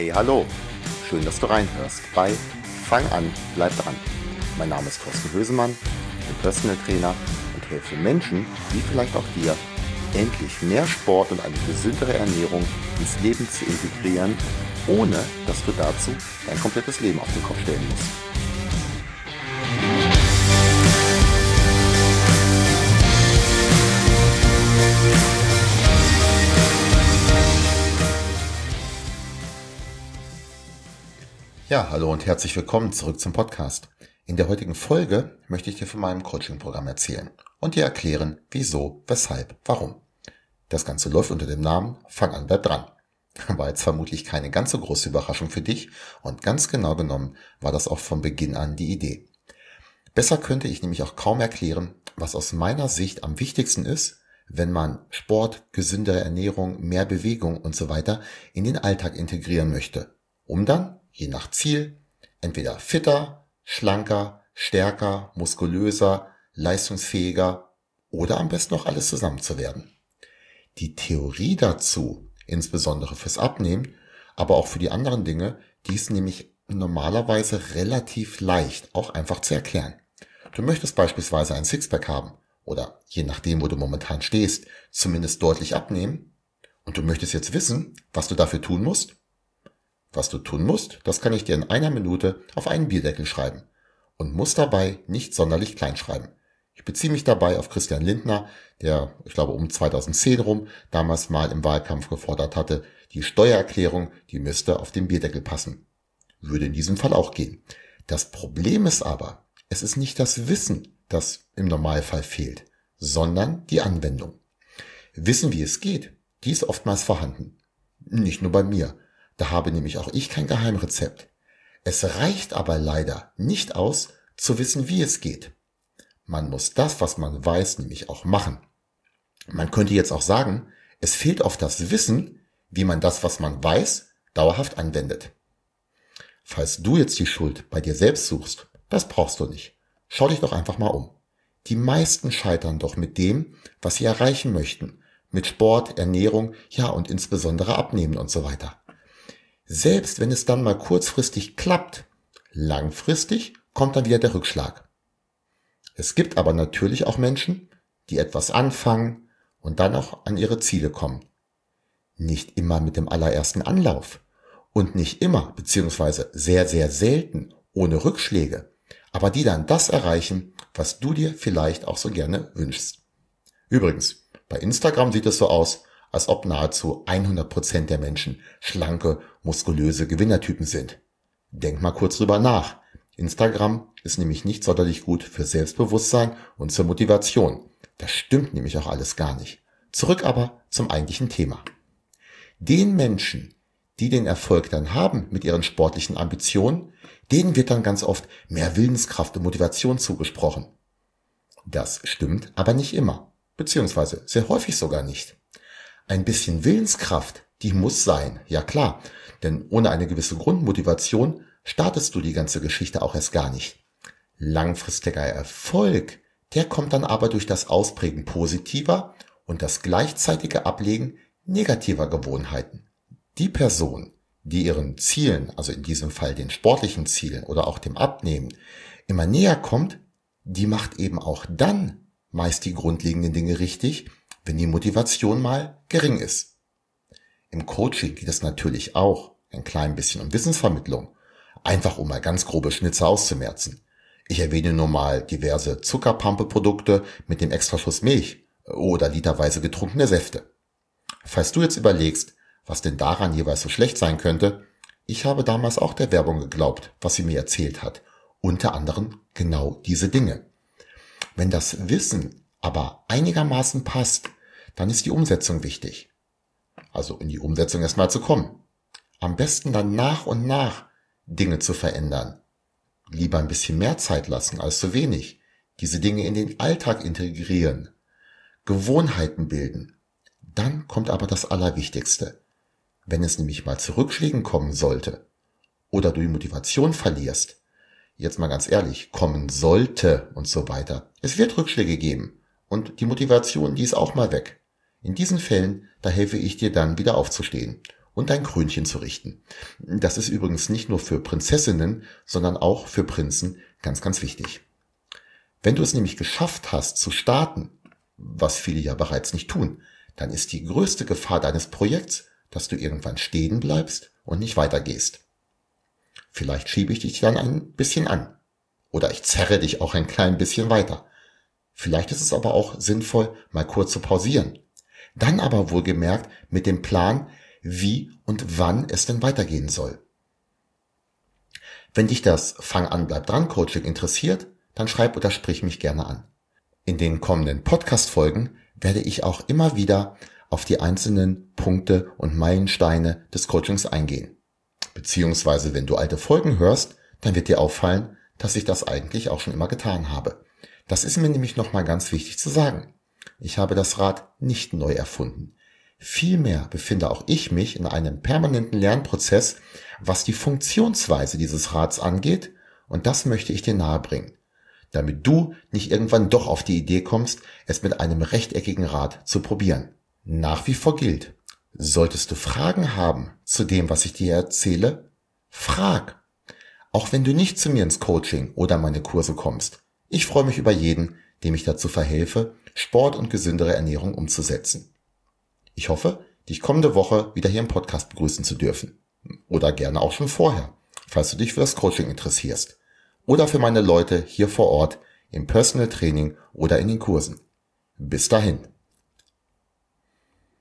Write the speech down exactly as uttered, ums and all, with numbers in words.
Hey, hallo. Schön, dass du reinhörst bei Fang an, bleib dran. Mein Name ist Thorsten Hösemann, ich bin Personal Trainer und helfe Menschen, wie vielleicht auch dir, endlich mehr Sport und eine gesündere Ernährung ins Leben zu integrieren, ohne dass du dazu dein komplettes Leben auf den Kopf stellen musst. Ja, hallo und herzlich willkommen zurück zum Podcast. In der heutigen Folge möchte ich dir von meinem Coaching-Programm erzählen und dir erklären, wieso, weshalb, warum. Das Ganze läuft unter dem Namen Fang an, bleib dran. War jetzt vermutlich keine ganz so große Überraschung für dich und ganz genau genommen war das auch von Beginn an die Idee. Besser könnte ich nämlich auch kaum erklären, was aus meiner Sicht am wichtigsten ist, wenn man Sport, gesündere Ernährung, mehr Bewegung und so weiter in den Alltag integrieren möchte, um dann je nach Ziel, entweder fitter, schlanker, stärker, muskulöser, leistungsfähiger oder am besten noch alles zusammen zu werden. Die Theorie dazu, insbesondere fürs Abnehmen, aber auch für die anderen Dinge, die ist nämlich normalerweise relativ leicht, auch einfach zu erklären. Du möchtest beispielsweise ein Sixpack haben oder je nachdem, wo du momentan stehst, zumindest deutlich abnehmen und du möchtest jetzt wissen, was du dafür tun musst. Was du tun musst, das kann ich dir in einer Minute auf einen Bierdeckel schreiben und muss dabei nicht sonderlich klein schreiben. Ich beziehe mich dabei auf Christian Lindner, der, ich glaube um zweitausendzehn rum, damals mal im Wahlkampf gefordert hatte, die Steuererklärung, die müsste auf den Bierdeckel passen. Würde in diesem Fall auch gehen. Das Problem ist aber, es ist nicht das Wissen, das im Normalfall fehlt, sondern die Anwendung. Wissen, wie es geht, die ist oftmals vorhanden. Nicht nur bei mir. Da habe nämlich auch ich kein Geheimrezept. Es reicht aber leider nicht aus, zu wissen, wie es geht. Man muss das, was man weiß, nämlich auch machen. Man könnte jetzt auch sagen, es fehlt oft das Wissen, wie man das, was man weiß, dauerhaft anwendet. Falls du jetzt die Schuld bei dir selbst suchst, das brauchst du nicht. Schau dich doch einfach mal um. Die meisten scheitern doch mit dem, was sie erreichen möchten. Mit Sport, Ernährung, ja und insbesondere Abnehmen und so weiter. Selbst wenn es dann mal kurzfristig klappt, langfristig kommt dann wieder der Rückschlag. Es gibt aber natürlich auch Menschen, die etwas anfangen und dann auch an ihre Ziele kommen. Nicht immer mit dem allerersten Anlauf und nicht immer, beziehungsweise sehr, sehr selten ohne Rückschläge, aber die dann das erreichen, was du dir vielleicht auch so gerne wünschst. Übrigens, bei Instagram sieht es so aus, als ob nahezu hundert Prozent der Menschen schlanke, muskulöse Gewinnertypen sind. Denk mal kurz drüber nach. Instagram ist nämlich nicht sonderlich gut für Selbstbewusstsein und zur Motivation. Das stimmt nämlich auch alles gar nicht. Zurück aber zum eigentlichen Thema. Den Menschen, die den Erfolg dann haben mit ihren sportlichen Ambitionen, denen wird dann ganz oft mehr Willenskraft und Motivation zugesprochen. Das stimmt aber nicht immer, beziehungsweise sehr häufig sogar nicht. Ein bisschen Willenskraft, die muss sein, ja klar, denn ohne eine gewisse Grundmotivation startest du die ganze Geschichte auch erst gar nicht. Langfristiger Erfolg, der kommt dann aber durch das Ausprägen positiver und das gleichzeitige Ablegen negativer Gewohnheiten. Die Person, die ihren Zielen, also in diesem Fall den sportlichen Zielen oder auch dem Abnehmen, immer näher kommt, die macht eben auch dann meist die grundlegenden Dinge richtig, wenn die Motivation mal gering ist. Im Coaching geht es natürlich auch ein klein bisschen um Wissensvermittlung, einfach um mal ganz grobe Schnitze auszumerzen. Ich erwähne nur mal diverse Zuckerpampe-Produkte mit dem Extraschuss Milch oder literweise getrunkene Säfte. Falls du jetzt überlegst, was denn daran jeweils so schlecht sein könnte, ich habe damals auch der Werbung geglaubt, was sie mir erzählt hat. Unter anderem genau diese Dinge. Wenn das Wissen aber einigermaßen passt, dann ist die Umsetzung wichtig. Also in die Umsetzung erstmal zu kommen. Am besten dann nach und nach Dinge zu verändern. Lieber ein bisschen mehr Zeit lassen als zu wenig. Diese Dinge in den Alltag integrieren. Gewohnheiten bilden. Dann kommt aber das Allerwichtigste. Wenn es nämlich mal zu Rückschlägen kommen sollte oder du die Motivation verlierst, jetzt mal ganz ehrlich, kommen sollte und so weiter. Es wird Rückschläge geben. Und die Motivation, die ist auch mal weg. In diesen Fällen, da helfe ich dir dann wieder aufzustehen und dein Krönchen zu richten. Das ist übrigens nicht nur für Prinzessinnen, sondern auch für Prinzen ganz, ganz wichtig. Wenn du es nämlich geschafft hast zu starten, was viele ja bereits nicht tun, dann ist die größte Gefahr deines Projekts, dass du irgendwann stehen bleibst und nicht weitergehst. Vielleicht schiebe ich dich dann ein bisschen an. Oder ich zerre dich auch ein klein bisschen weiter. Vielleicht ist es aber auch sinnvoll, mal kurz zu pausieren. Dann aber wohlgemerkt mit dem Plan, wie und wann es denn weitergehen soll. Wenn dich das Fang an, bleib dran Coaching interessiert, dann schreib oder sprich mich gerne an. In den kommenden Podcast-Folgen werde ich auch immer wieder auf die einzelnen Punkte und Meilensteine des Coachings eingehen. Beziehungsweise, wenn du alte Folgen hörst, dann wird dir auffallen, dass ich das eigentlich auch schon immer getan habe. Das ist mir nämlich nochmal ganz wichtig zu sagen. Ich habe das Rad nicht neu erfunden. Vielmehr befinde auch ich mich in einem permanenten Lernprozess, was die Funktionsweise dieses Rads angeht, und das möchte ich dir nahebringen, damit du nicht irgendwann doch auf die Idee kommst, es mit einem rechteckigen Rad zu probieren. Nach wie vor gilt, solltest du Fragen haben zu dem, was ich dir erzähle, frag. Auch wenn du nicht zu mir ins Coaching oder meine Kurse kommst. Ich freue mich über jeden, dem ich dazu verhelfe, Sport und gesündere Ernährung umzusetzen. Ich hoffe, dich kommende Woche wieder hier im Podcast begrüßen zu dürfen. Oder gerne auch schon vorher, falls du dich für das Coaching interessierst. Oder für meine Leute hier vor Ort im Personal Training oder in den Kursen. Bis dahin.